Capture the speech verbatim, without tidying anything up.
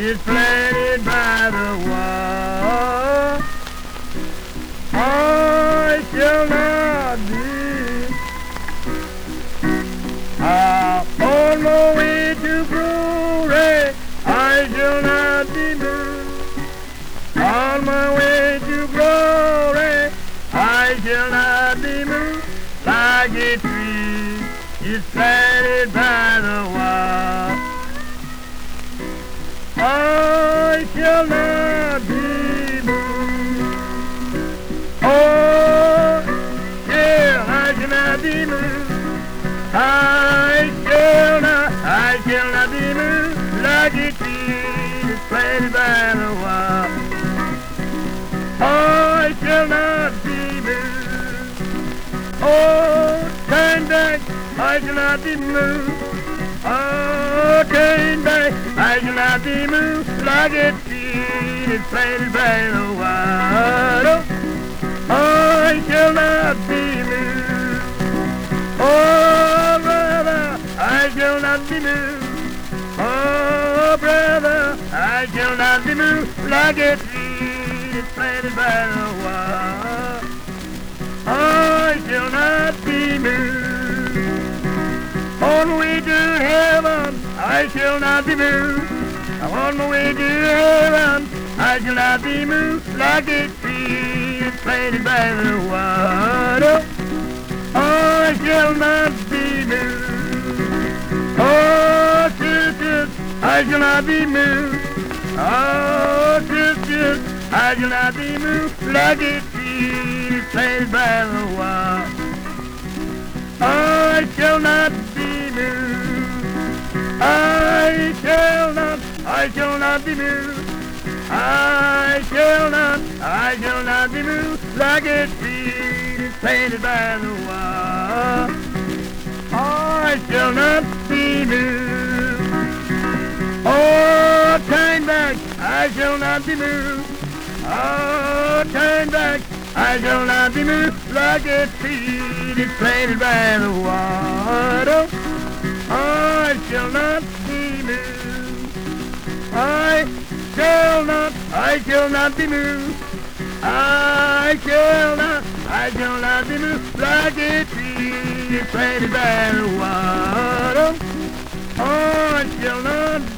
is planted by the wall. I shall not be. I'm on my way to glory. I shall not be moved. On my way to glory, I shall not be moved. Like a tree is planted by the wall. I shall not be moved. Oh, yeah, I shall not be moved. I shall not, I shall not be moved. Like a tree is planted by the wall. I shall not be moved. Oh, turn back, I shall not be moved. Oh, turn back, I shall not be moved. Like a tree that's planted by the water. I shall not be moved. Oh, brother, I shall not be moved. Oh, brother, I shall not be moved. Like a tree that's planted by the water. I shall not be moved. On my way to heaven, I shall not be moved. I'm on my way to heaven, I shall not be moved. Like a tree that's planted by the water. I shall not be moved. Oh, sisters, I shall not be moved. Oh, sisters, I shall not be moved. Like a tree that's planted by the water. I shall not be moved. I shall not, I shall not be moved. I shall not, I shall not be moved. Like a tree that's planted by the wall. I shall not be moved. Oh, turn back, I shall not be moved. Oh, turn back, I shall not be moved. Like a tree that's planted by the water. I shall not be moved. I shall not, I shall not be moved. I shall not, I shall not be moved. Like a tree that's planted by the water. I shall not